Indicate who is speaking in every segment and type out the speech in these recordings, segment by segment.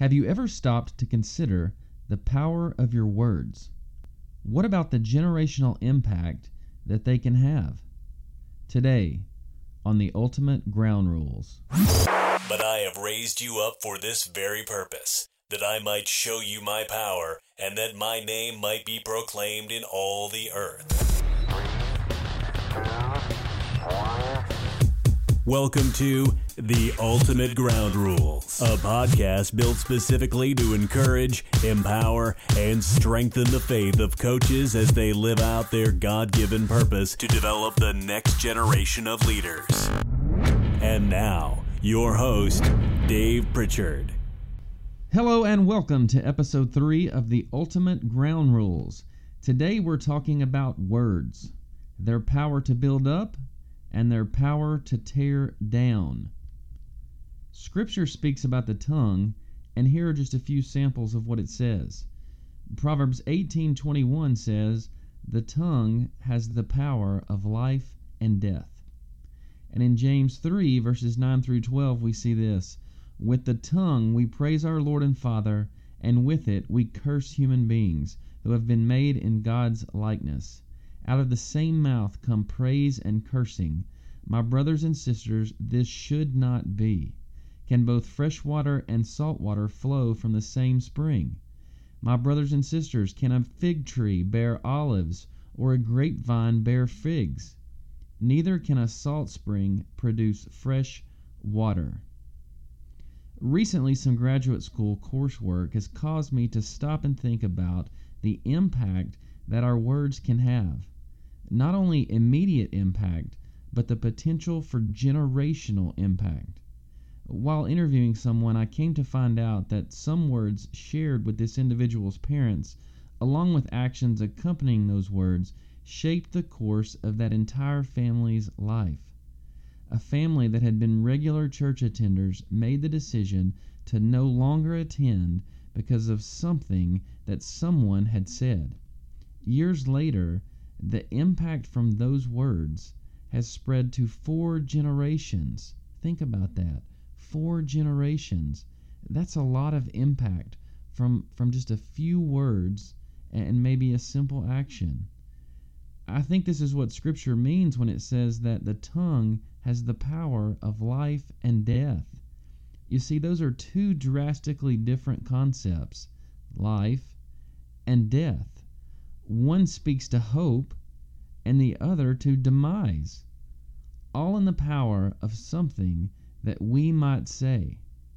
Speaker 1: Have you ever stopped to consider the power of your words? What about the generational impact that they can have? Today, on the Ultimate Ground Rules.
Speaker 2: But I have raised you up for this very purpose, that I might show you my power, and that my name might be proclaimed in all the earth. Welcome to The Ultimate Ground Rules, a podcast built specifically to encourage, empower, and strengthen the faith of coaches as they live out their God-given purpose to develop the next generation of leaders. And now, your host, Dave Pritchard.
Speaker 1: Hello and welcome to episode 3 of The Ultimate Ground Rules. Today we're talking about words, their power to build up, and their power to tear down. Scripture speaks about the tongue, and here are just a few samples of what it says. Proverbs 18:21 says, "The tongue has the power of life and death." And in James 3, verses 9 through 12, we see this, "With the tongue we praise our Lord and Father, and with it we curse human beings who have been made in God's likeness. Out of the same mouth come praise and cursing. My brothers and sisters, this should not be. Can both fresh water and salt water flow from the same spring? My brothers and sisters, can a fig tree bear olives, or a grapevine bear figs? Neither can a salt spring produce fresh water." Recently, some graduate school coursework has caused me to stop and think about the impact that our words can have. Not only immediate impact, but the potential for generational impact. While interviewing someone, I came to find out that some words shared with this individual's parents, along with actions accompanying those words, shaped the course of that entire family's life. A family that had been regular church attenders made the decision to no longer attend because of something that someone had said. Years later, the impact from those words has spread to 4 generations. Think about that. 4 generations. That's a lot of impact from just a few words and maybe a simple action. I think this is what Scripture means when it says that the tongue has the power of life and death. You see, those are 2 drastically different concepts, life and death. One speaks to hope, and the other to demise, all in the power of something that we might say.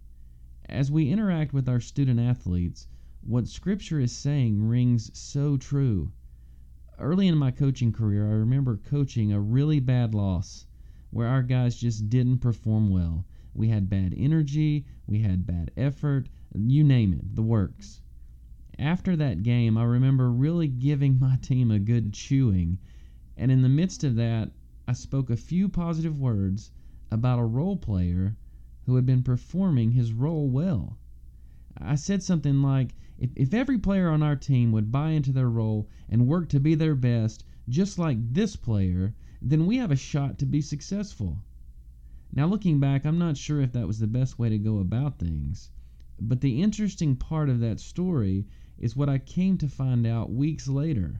Speaker 1: As we interact with our student athletes, what Scripture is saying rings so true. Early in my coaching career, I remember coaching a really bad loss where our guys just didn't perform well. We had bad energy, we had bad effort, you name it, the works. After that game, I remember really giving my team a good chewing, and in the midst of that, I spoke a few positive words about a role player who had been performing his role well. I said something like, if every player on our team would buy into their role and work to be their best, just like this player, then we have a shot to be successful. Now looking back, I'm not sure if that was the best way to go about things, but the interesting part of that story is what I came to find out weeks later.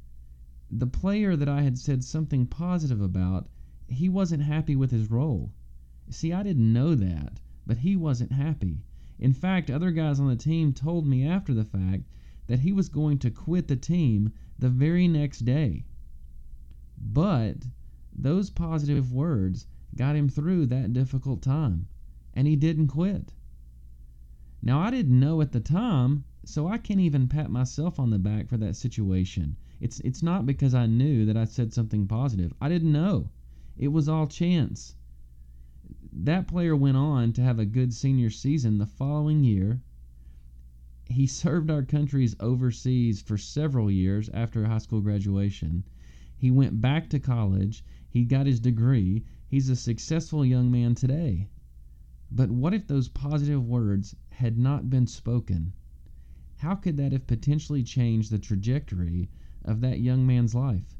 Speaker 1: The player that I had said something positive about, he wasn't happy with his role. See, I didn't know that, but he wasn't happy. In fact, other guys on the team told me after the fact that he was going to quit the team the very next day. But those positive words got him through that difficult time, and he didn't quit. Now, I didn't know at the time, so I can't even pat myself on the back for that situation. It's not because I knew that I said something positive. I didn't know. It was all chance. That player went on to have a good senior season the following year. He served our countries overseas for several years after high school graduation. He went back to college. He got his degree. He's a successful young man today. But what if those positive words had not been spoken? How could that have potentially changed the trajectory of that young man's life?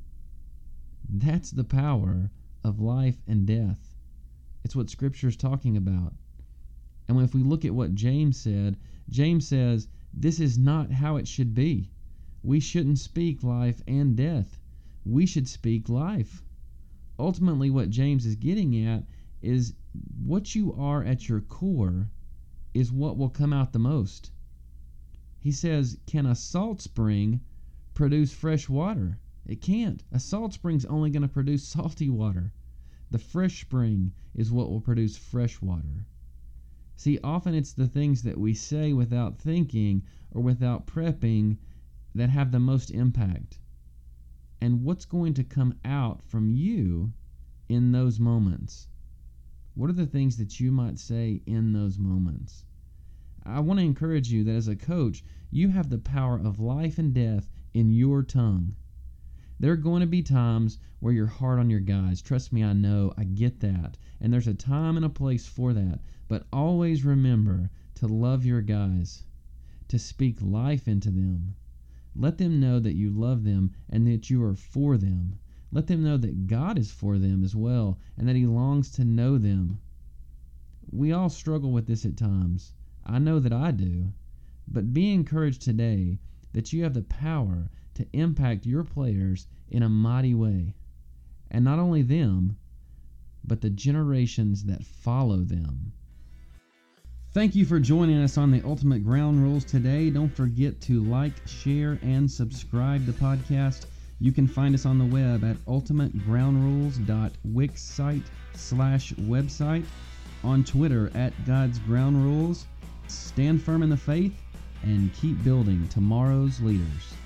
Speaker 1: That's the power of life and death. It's what Scripture is talking about. And if we look at what James said, James says, this is not how it should be. We shouldn't speak life and death. We should speak life. Ultimately, what James is getting at is what you are at your core is what will come out the most. He says, can a salt spring produce fresh water? It can't. A salt spring's only going to produce salty water. The fresh spring is what will produce fresh water. See, often it's the things that we say without thinking or without prepping that have the most impact. And what's going to come out from you in those moments? What are the things that you might say in those moments? I want to encourage you that as a coach, you have the power of life and death in your tongue. There are going to be times where you're hard on your guys. Trust me, I know. I get that. And there's a time and a place for that. But always remember to love your guys, to speak life into them. Let them know that you love them and that you are for them. Let them know that God is for them as well and that He longs to know them. We all struggle with this at times. I know that I do. But be encouraged today that you have the power to impact your players in a mighty way. And not only them, but the generations that follow them. Thank you for joining us on the Ultimate Ground Rules today. Don't forget to like, share, and subscribe the podcast. You can find us on the web at ultimategroundrules.wixsite/website, on Twitter at God's Ground Rules. Stand firm in the faith and keep building tomorrow's leaders.